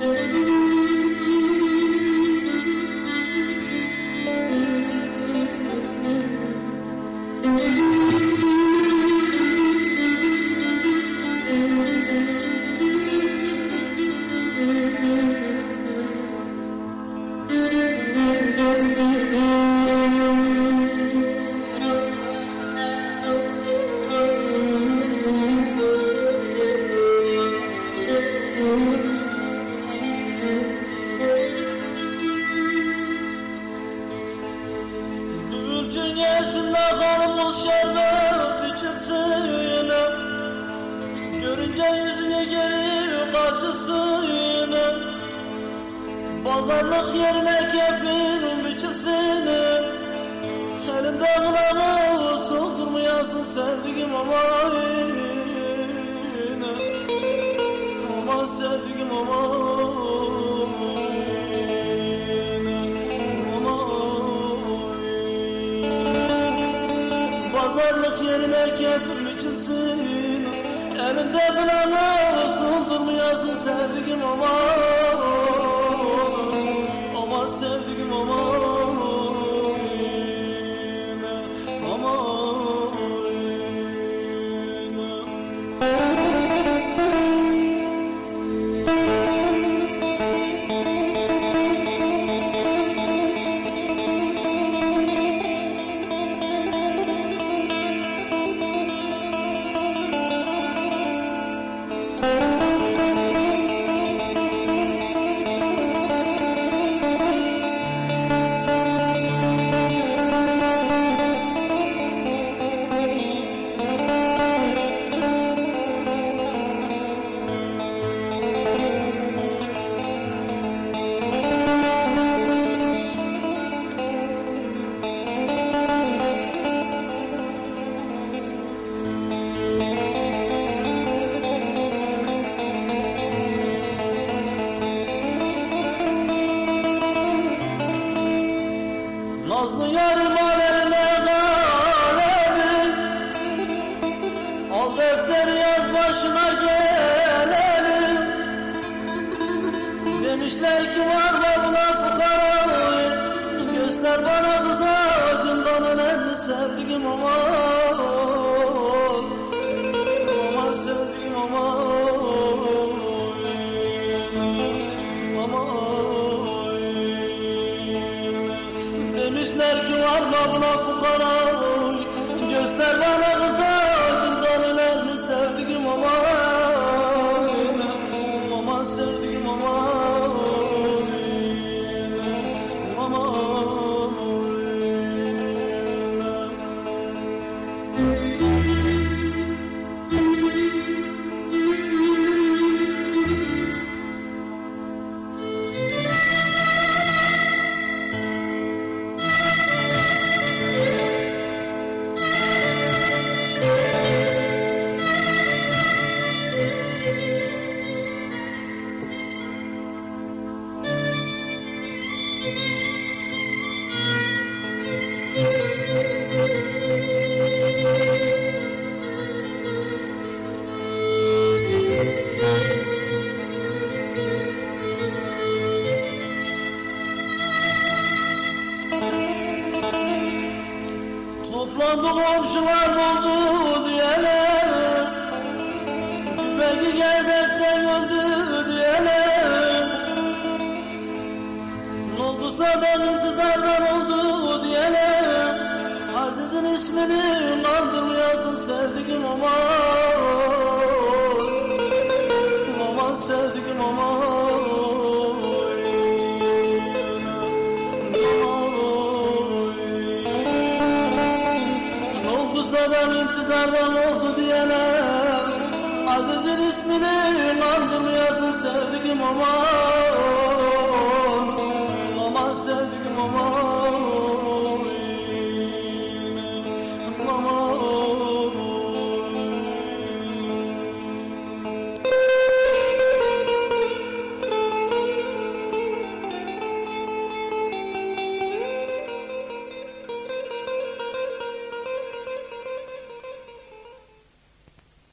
Dünyasında kanımız şerbet içilsin, görünce yüzüne gelir kaçısın. Pazarlık yerine kefil biçilsin, elinde kılavuz soldurmayasın sevdiğim aman. Aman sevdiğim aman. Pazarlık yerine kefil biçilsin, elinde kılavuz soldurmayasın sevdiğim aman. Aman sevdiğim aman. Nazlı yarım aleme galebi, al defteri yaz başına gelelim. Demişler ki var mı buna fukara, göster bana kıza cümdanın elini sevdiğim aman. Aman sevdiğim aman. Demişler ki var mı buna fukara, göster bana kıza cümdanın elini sevdiğim aman. Aman sevdiğim aman. Aman. Toplandı komşular oldu diyeler, belki gerçekten öldü diyeler. Ne olduysa ben intizardan oldu diyeler. Aziz'in ismini kandırmayasın sevdiğim aman. Aman sevdiğim aman. Ben intizardan oldu diyeler, Aziz'in ismini kandırmayasın sevdiğim aman.